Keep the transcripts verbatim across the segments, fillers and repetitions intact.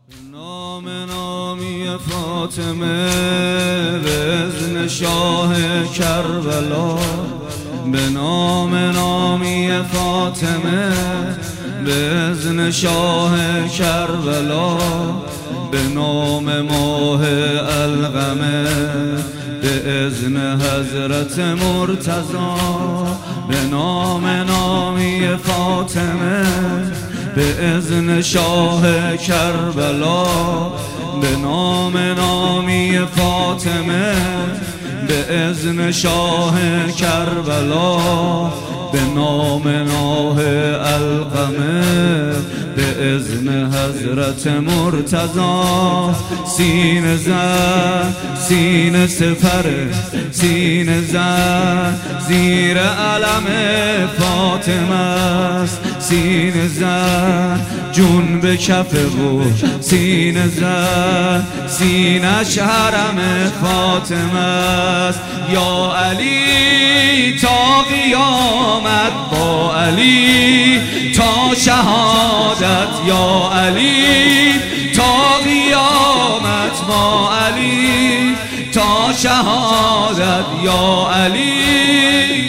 نام نامی فاطمه به اذن شاه کربلا، به نام نامی فاطمه به اذن شاه کربلا، به نام ماه القمه به اذن حضرت مرتضی، به نام نامی فاطمه به اذن شاه کربلا، به نام نامی فاطمه به اذن شاه کربلا، به نام ناه القمه به اذن حضرت مرتضی. سینه زن سینه سپر سینه زن زیر علم فاطمه است، سینه زن جون به کف بود، سینه زن سینش حرم فاطمه است. یا علی تا قیامت با علی تا شهادت، یا علی تا قیامت با علی تا شهادت، یا علی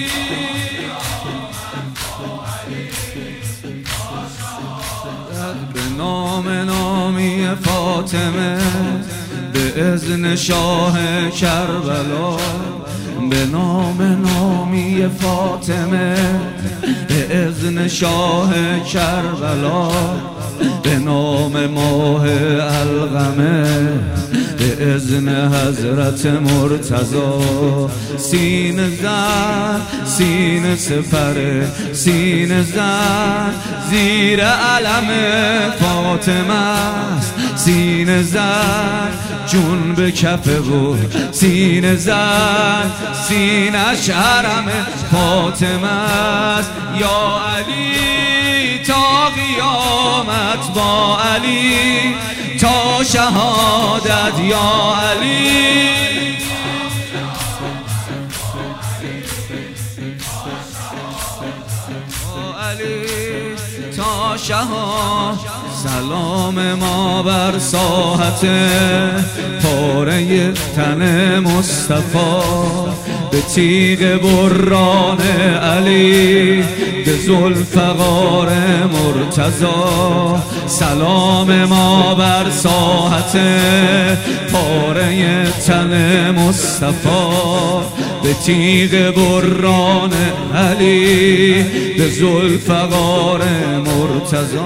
به نام نامی فاطمه به اذن شاه کربلا، به نام نامی فاطمه به اذن شاه کربلا، به نام ماه القمه به اذن حضرت مرتضی. سینه زن سینه سپر سینه زن زیر علم فاطمه است، سینه زن جون به کف بود، سینه زن سینش حرم فاطمه است. یا علی تا قیامت با علی تا شهادت، یا علی تا شهادت. سلام ما بر ساحت پاره تن مصطفی، به تیغ بران علی به ذوالفقار مرتضی. سلام ما بر ساحت پاره تن مصطفی، به تیغ بران علی به ذوالفقار مرتضی.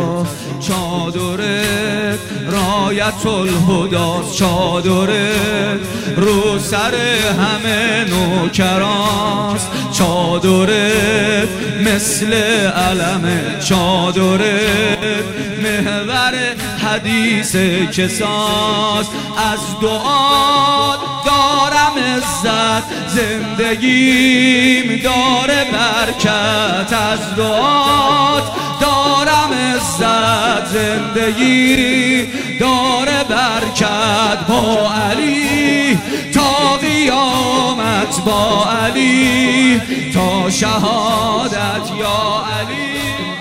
چادرت رایت الهداست، چادرت رو سر همه نوکراست، چادرت مثل علم، چادرت محور حدیث کساست. از دعا دارم عزت، زندگیم داره برکت، از دعا دارم عزت، زندگی داره برکت. با علی تا قیامت، با علی تا شهادت، یا علی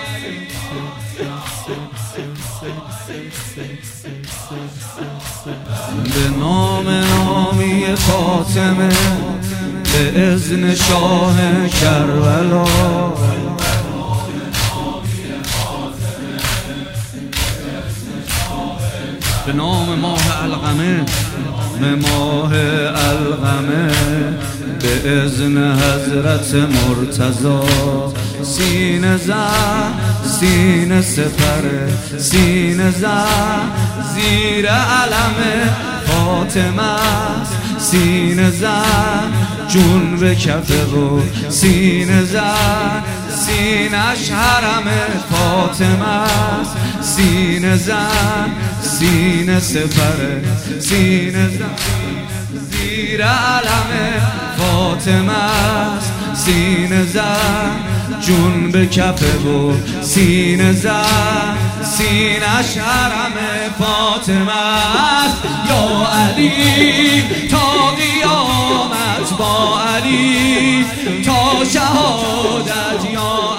به نام نامی فاطمه به اذن شاه کربلا، به نام ماه القمه به ماه القمه به اذن حضرت مرتضی. سینه زن سینه سپر سینه زن زیر علم فاطمه است، سینه زن جون به کف بود، سینه زن سینش حرم فاطمه است، سینه زن سینه سپر سینه زن زیر علم فاطمه است، سینه زن جون به کف بود، سینه زن سینش حرم فاطمه است. یا علی تا قیامت با علی تا شهادت، یا